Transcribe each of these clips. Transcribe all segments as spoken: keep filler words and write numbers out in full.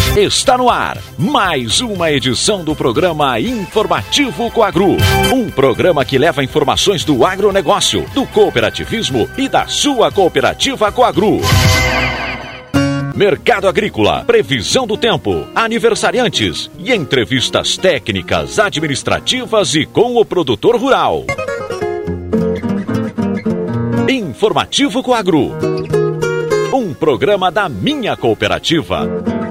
Está no ar mais uma edição do programa Informativo Coagro. Um programa que leva informações do agronegócio, do cooperativismo e da sua cooperativa Coagro. Mercado agrícola, previsão do tempo, aniversariantes e entrevistas técnicas, administrativas e com o produtor rural. Informativo Coagro. Um programa da minha cooperativa.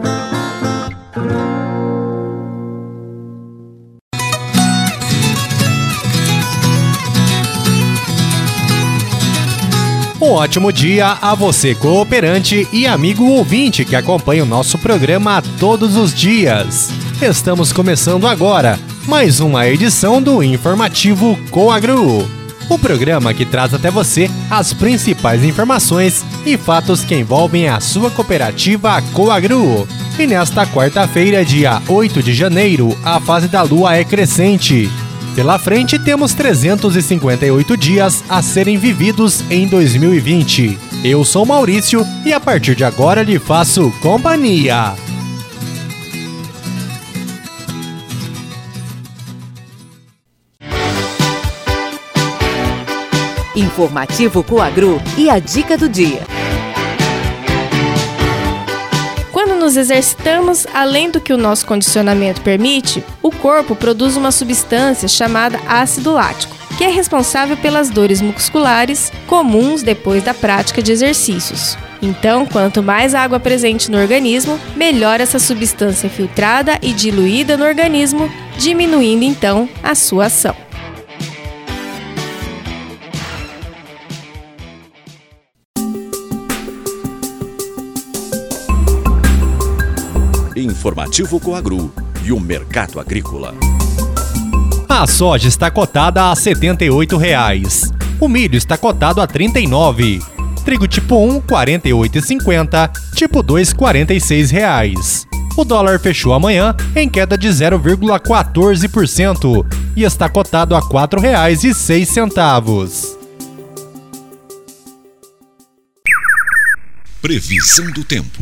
Um ótimo dia a você, cooperante e amigo ouvinte que acompanha o nosso programa todos os dias. Estamos começando agora mais uma edição do Informativo Coagro, o programa que traz até você as principais informações e fatos que envolvem a sua cooperativa Coagro. E nesta quarta-feira, dia oito de janeiro, a fase da lua é crescente. Pela frente, temos trezentos e cinquenta e oito dias a serem vividos em dois mil e vinte. Eu sou Maurício e a partir de agora lhe faço companhia. Informativo Coagro e a dica do dia. Quando nos exercitamos além do que o nosso condicionamento permite, o corpo produz uma substância chamada ácido lático, que é responsável pelas dores musculares comuns depois da prática de exercícios. Então, quanto mais água presente no organismo, melhor essa substância é filtrada e diluída no organismo, diminuindo então a sua ação. Informativo Coagro e o mercado agrícola. A soja está cotada a setenta e oito reais. O milho está cotado a trinta e nove. Trigo tipo um, quarenta e oito reais e cinquenta centavos. Tipo dois, quarenta e seis reais. O dólar fechou amanhã em queda de zero vírgula quatorze por cento e está cotado a quatro reais e seis centavos. Previsão do tempo.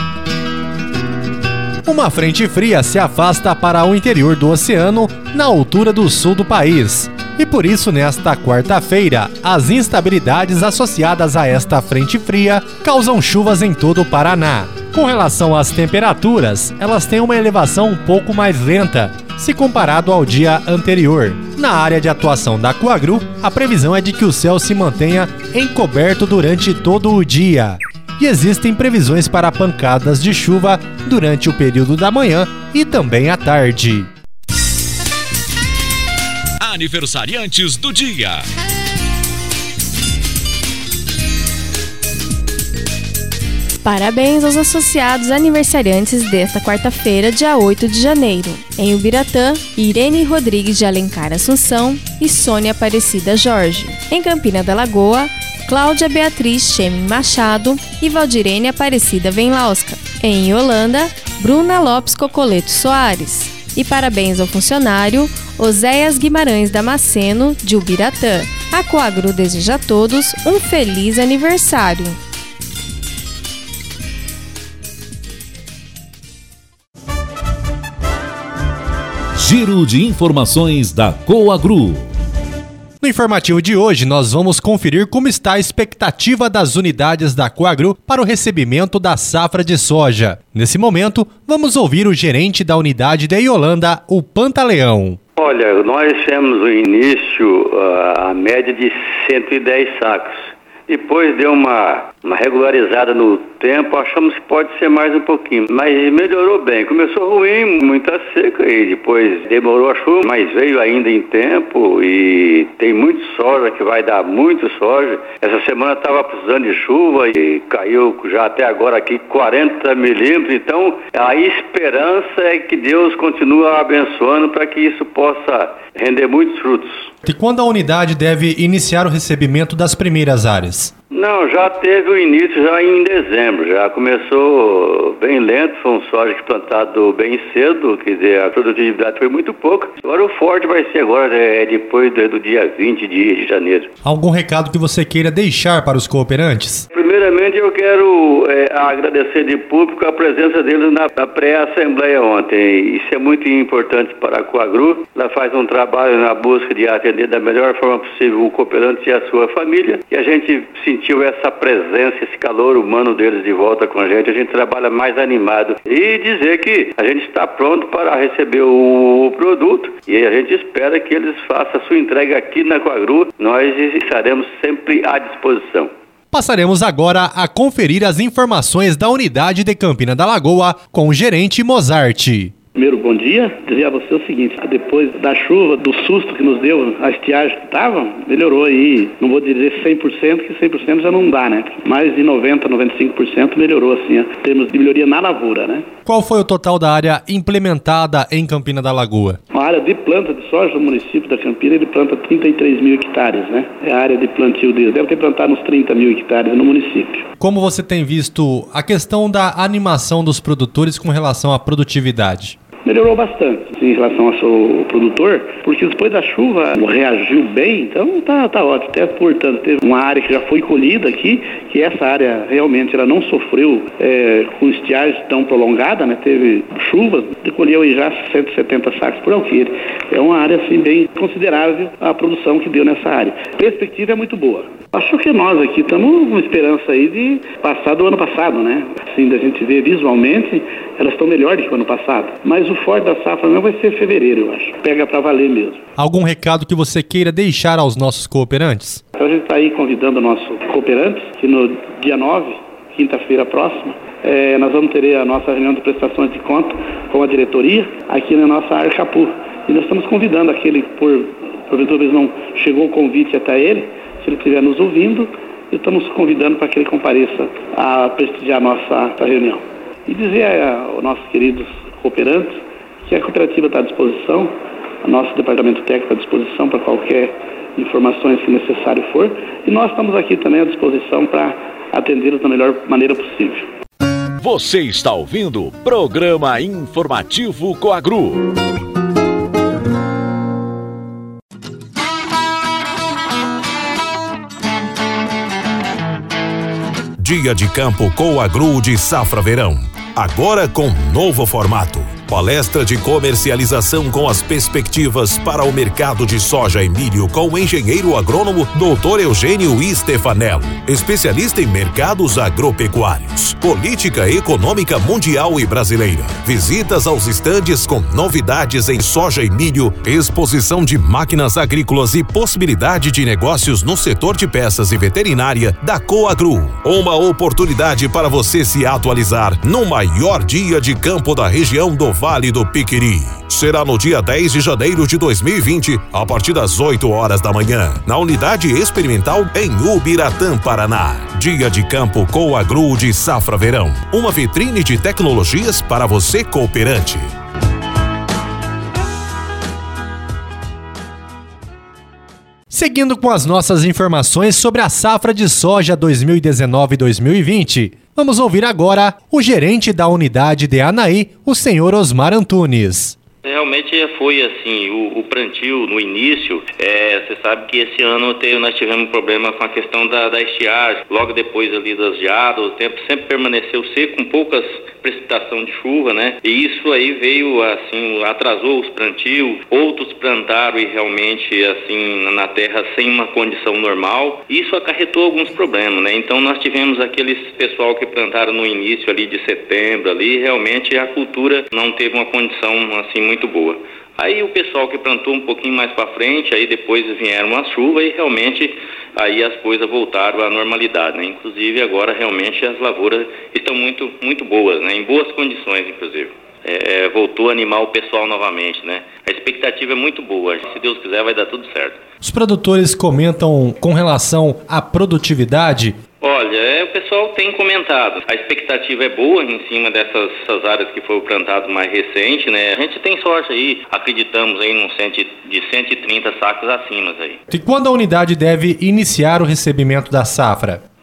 Uma frente fria se afasta para o interior do oceano, na altura do sul do país. E por isso, nesta quarta-feira, as instabilidades associadas a esta frente fria causam chuvas em todo o Paraná. Com relação às temperaturas, elas têm uma elevação um pouco mais lenta, se comparado ao dia anterior. Na área de atuação da Coagro, a previsão é de que o céu se mantenha encoberto durante todo o dia. E existem previsões para pancadas de chuva durante o período da manhã e também à tarde. Aniversariantes do dia. Parabéns aos associados aniversariantes desta quarta-feira, dia oito de janeiro. Em Ubiratã, Irene Rodrigues de Alencar Assunção e Sônia Aparecida Jorge. Em Campina da Lagoa, Cláudia Beatriz Chemin Machado e Valdirene Aparecida Venlausca. Em Holanda, Bruna Lopes Cocoleto Soares. E parabéns ao funcionário Oséias Guimarães Damasceno, de Ubiratã. A Coagro deseja a todos um feliz aniversário. Giro de informações da Coagro. No informativo de hoje, nós vamos conferir como está a expectativa das unidades da Coagro para o recebimento da safra de soja. Nesse momento, vamos ouvir o gerente da unidade de Iolanda, o Pantaleão. Olha, nós temos no início a média de cento e dez sacos. Depois deu uma, uma regularizada no tempo, achamos que pode ser mais um pouquinho, mas melhorou bem. Começou ruim, muita seca e depois demorou a chuva, mas veio ainda em tempo e tem muito soja, que vai dar muito soja. Essa semana estava precisando de chuva e caiu já até agora aqui quarenta milímetros, então a esperança é que Deus continue abençoando para que isso possa render muitos frutos. E quando a unidade deve iniciar o recebimento das primeiras áreas? Não, já teve o início já em dezembro, já começou bem lento, foi um soja plantado bem cedo, quer dizer, a produtividade foi muito pouca. Agora o forte vai ser agora, é depois do dia vinte de janeiro. Algum recado que você queira deixar para os cooperantes? Primeiramente eu quero é, agradecer de público a presença deles na, na pré-assembleia ontem. Isso é muito importante para a Coagru. Ela faz um trabalho na busca de atender da melhor forma possível o cooperante e a sua família. E a gente sentiu essa presença, esse calor humano deles de volta com a gente. A gente trabalha mais animado. E dizer que a gente está pronto para receber o produto e a gente espera que eles façam a sua entrega aqui na Coagru. Nós estaremos sempre à disposição. Passaremos agora a conferir as informações da unidade de Campina da Lagoa com o gerente Mozart. Primeiro, bom dia. Dizer a você o seguinte, depois da chuva, do susto que nos deu, a estiagem que estava, melhorou aí, não vou dizer cem por cento, que cem por cento já não dá, né? Mais de noventa por cento, noventa e cinco por cento melhorou, assim, em termos de melhoria na lavoura, né? Qual foi o total da área implementada em Campina da Lagoa? A área de planta de soja do município da Campina, ele planta trinta e três mil hectares, né? É a área de plantio dele. Deve ter plantado uns trinta mil hectares no município. Como você tem visto a questão da animação dos produtores com relação à produtividade? Melhorou bastante em relação ao seu produtor, porque depois da chuva reagiu bem, então tá, tá ótimo. Até, portanto, teve uma área que já foi colhida aqui, que essa área realmente ela não sofreu é, com estiagem tão prolongada, né? Teve chuvas, colheu aí já cento e setenta sacos por alqueire. É uma área assim bem considerável a produção que deu nessa área. A perspectiva é muito boa. Acho que nós aqui estamos com esperança aí de passar do ano passado, né? Assim, da gente ver visualmente, elas estão melhores do que o ano passado. Mas o forte da safra não vai ser fevereiro, eu acho. Pega para valer mesmo. Algum recado que você queira deixar aos nossos cooperantes? Então a gente está aí convidando nossos cooperantes que no dia nove, quinta-feira próxima, é, nós vamos ter a nossa reunião de prestações de conta com a diretoria aqui na nossa área Capu. E nós estamos convidando aquele que por, porventura não chegou o convite até ele, se ele estiver nos ouvindo, estamos convidando para que ele compareça a prestigiar a nossa a reunião. E dizer aos nossos queridos cooperantes que a cooperativa está à disposição, o nosso departamento técnico está à disposição para qualquer informações que necessário for, e nós estamos aqui também à disposição para atendê-los da melhor maneira possível. Você está ouvindo o Programa Informativo Coagru. Dia de Campo Coagru de Safra Verão. Agora com novo formato. Palestra de comercialização com as perspectivas para o mercado de soja e milho com o engenheiro agrônomo doutor Eugênio Stefanello, especialista em mercados agropecuários, política econômica mundial e brasileira, visitas aos estandes com novidades em soja e milho, exposição de máquinas agrícolas e possibilidade de negócios no setor de peças e veterinária da Coagru. Uma oportunidade para você se atualizar no maior dia de campo da região do Vale do Piquiri. Será no dia dez de janeiro de dois mil e vinte, a partir das oito horas da manhã, na Unidade Experimental em Ubiratã, Paraná. Dia de Campo Coagru de Safra Verão. Uma vitrine de tecnologias para você cooperante. Seguindo com as nossas informações sobre a safra de soja dois mil e dezenove dois mil e vinte, vamos ouvir agora o gerente da unidade de Anaí, o senhor Osmar Antunes. Realmente foi assim, o, o plantio no início, é, você sabe que esse ano teve, nós tivemos um problema com a questão da, da estiagem, logo depois ali das geadas, o tempo sempre permaneceu seco, com poucas precipitação de chuva, né? E isso aí veio, assim, atrasou os plantios, outros plantaram e realmente, assim, na terra sem uma condição normal, isso acarretou alguns problemas, né? Então nós tivemos aqueles pessoal que plantaram no início ali de setembro, ali, realmente a cultura não teve uma condição, assim, muito boa. Aí o pessoal que plantou um pouquinho mais para frente, aí depois vieram as chuvas e realmente aí as coisas voltaram à normalidade, né? Inclusive agora realmente as lavouras estão muito, muito boas, né? Em boas condições, inclusive. É, voltou a animar o pessoal novamente, né? A expectativa é muito boa, se Deus quiser vai dar tudo certo. Os produtores comentam com relação à produtividade. Olha, é, o pessoal tem comentado. A expectativa é boa em cima dessas, dessas áreas que foram plantadas mais recente, né? A gente tem sorte aí, acreditamos aí num cento, de cento e trinta sacos acima aí. E quando a unidade deve iniciar o recebimento da safra?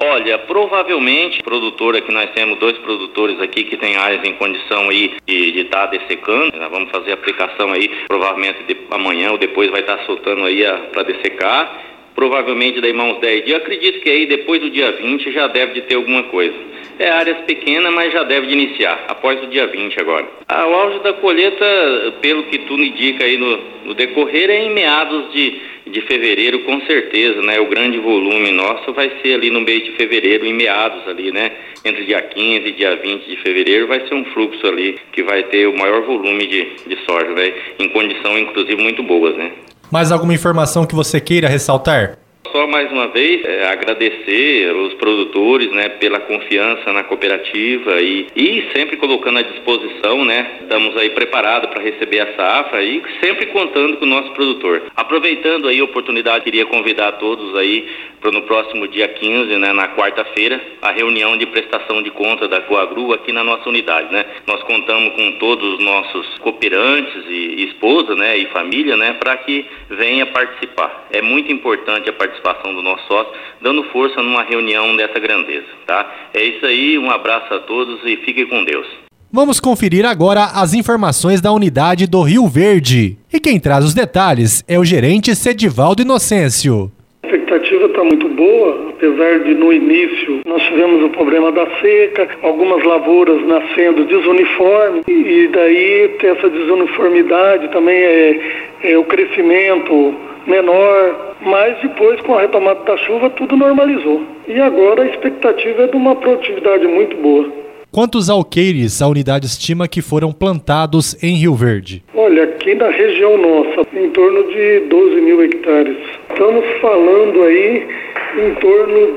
Olha, provavelmente, produtor aqui, nós temos dois produtores aqui que tem áreas em condição aí de estar tá dessecando. Nós vamos fazer a aplicação aí, provavelmente de, amanhã ou depois vai estar tá soltando aí para dessecar. Provavelmente daí mais uns dez dias. Eu acredito que aí depois do dia vinte já deve de ter alguma coisa. É áreas pequenas, mas já deve de iniciar, após o dia vinte agora. Ah, o auge da colheita, pelo que tudo indica aí no, no decorrer, é em meados de, de fevereiro, com certeza, né? O grande volume nosso vai ser ali no mês de fevereiro, em meados ali, né? Entre dia quinze e dia vinte de fevereiro vai ser um fluxo ali que vai ter o maior volume de, de soja, né? Em condição, inclusive, muito boas, né? Mais alguma informação que você queira ressaltar? Só mais uma vez é, agradecer os produtores, né, pela confiança na cooperativa e, e sempre colocando à disposição, né, estamos aí preparados para receber a safra e sempre contando com o nosso produtor. Aproveitando aí a oportunidade, queria convidar todos aí para no próximo dia quinze, né, na quarta-feira, a reunião de prestação de conta da Coagru aqui na nossa unidade, né. Nós contamos com todos os nossos cooperantes e, e esposa, né, e família, né, para que venha participar. É muito importante a participação do nosso sócio, dando força numa reunião dessa grandeza, tá? É isso aí, um abraço a todos e fiquem com Deus. Vamos conferir agora as informações da unidade do Rio Verde. E quem traz os detalhes é o gerente Sedivaldo Inocêncio. A expectativa está muito boa, apesar de no início nós tivemos o problema da seca, algumas lavouras nascendo desuniforme e daí ter essa desuniformidade também é, é o crescimento menor, mas depois com a retomada da chuva tudo normalizou. E agora a expectativa é de uma produtividade muito boa. Quantos alqueires a unidade estima que foram plantados em Rio Verde? Olha, aqui na região nossa, em torno de doze mil hectares. Estamos falando aí em torno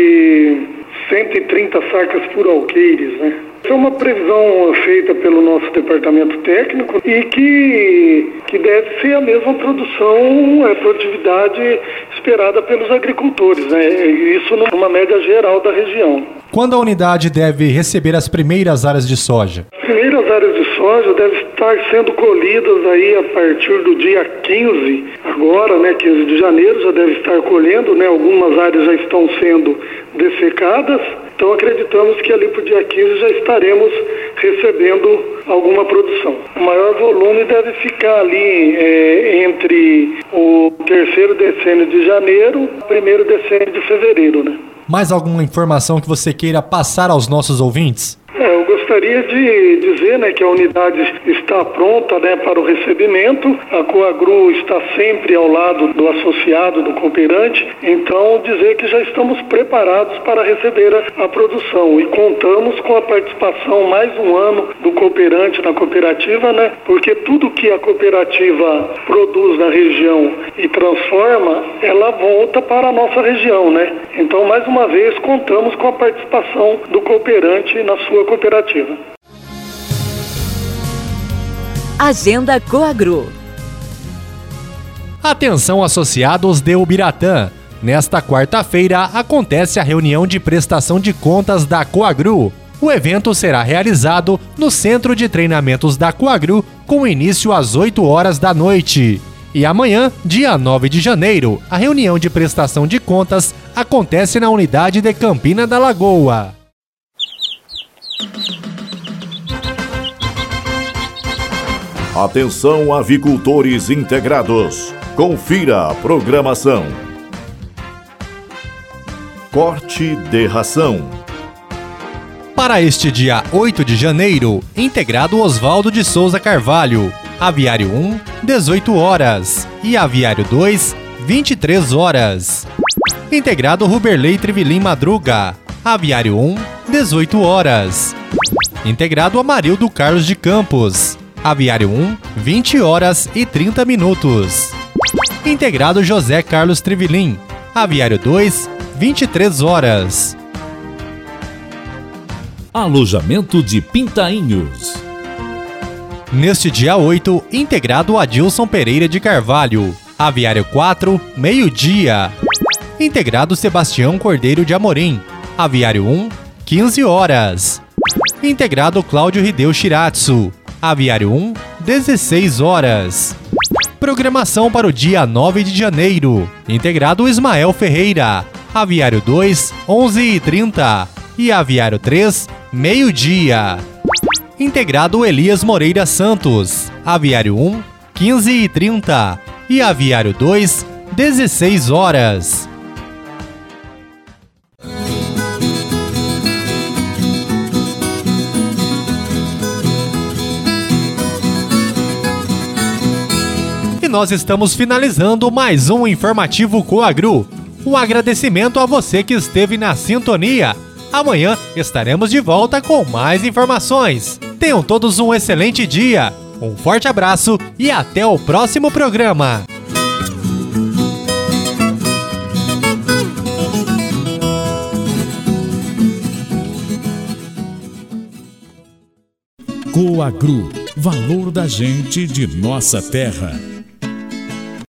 de cento e trinta sacas por alqueires, né? Essa é uma previsão feita pelo nosso departamento técnico e que, que deve ser a mesma produção, a produtividade esperada pelos agricultores, né? Isso numa média geral da região. Quando a unidade deve receber as primeiras áreas de soja? As primeiras áreas de soja devem estar sendo colhidas aí a partir do dia quinze, agora, né, quinze de janeiro, já deve estar colhendo, né? Algumas áreas já estão sendo dessecadas. Então acreditamos que ali para o dia quinze já estaremos recebendo alguma produção. O maior volume deve ficar ali é, entre o terceiro decênio de janeiro e o primeiro decênio de fevereiro, né? Mais alguma informação que você queira passar aos nossos ouvintes? É, eu gostaria de dizer, né, que a unidade está pronta, né, para o recebimento. A Coagru está sempre ao lado do associado, do cooperante. Então, dizer que já estamos preparados para receber a, a produção e contamos com a participação mais um ano do cooperante na cooperativa, né, porque tudo que a cooperativa produz na região e transforma, ela volta para a nossa região, né. Então, mais uma vez, contamos com a participação do cooperante na sua cooperativa. Agenda Coagru. Atenção, associados de Ubiratã. Nesta quarta-feira acontece a reunião de prestação de contas da Coagru. O evento será realizado no Centro de Treinamentos da Coagru com início às oito horas da noite. E amanhã, dia nove de janeiro, a reunião de prestação de contas acontece na unidade de Campina da Lagoa. Atenção, avicultores integrados. Confira a programação. Corte de ração. Para este dia oito de janeiro, integrado Oswaldo de Souza Carvalho. Aviário um, dezoito horas. E Aviário dois, vinte e três horas. Integrado Ruberley Trivilim Madruga. Aviário um, dezoito horas. Integrado Amarildo Carlos de Campos. Aviário um, vinte horas e trinta minutos. Integrado José Carlos Trivilim. Aviário dois, vinte e três horas. Alojamento de Pintainhos. Neste dia oito, integrado Adilson Pereira de Carvalho. Aviário quatro, meio-dia. Integrado Sebastião Cordeiro de Amorim. Aviário um, quinze horas. Integrado Cláudio Hideo Shiratsu. Aviário um, dezesseis horas. Programação para o dia nove de janeiro. Integrado Ismael Ferreira. Aviário dois, onze e trinta e Aviário três, meio-dia. Integrado Elias Moreira Santos, Aviário um, quinze e trinta e Aviário dois, dezesseis horas. E nós estamos finalizando mais um Informativo Coagru. Um agradecimento a você que esteve na sintonia. Amanhã estaremos de volta com mais informações. Tenham todos um excelente dia. Um forte abraço e até o próximo programa. Coagru, valor da gente de nossa terra.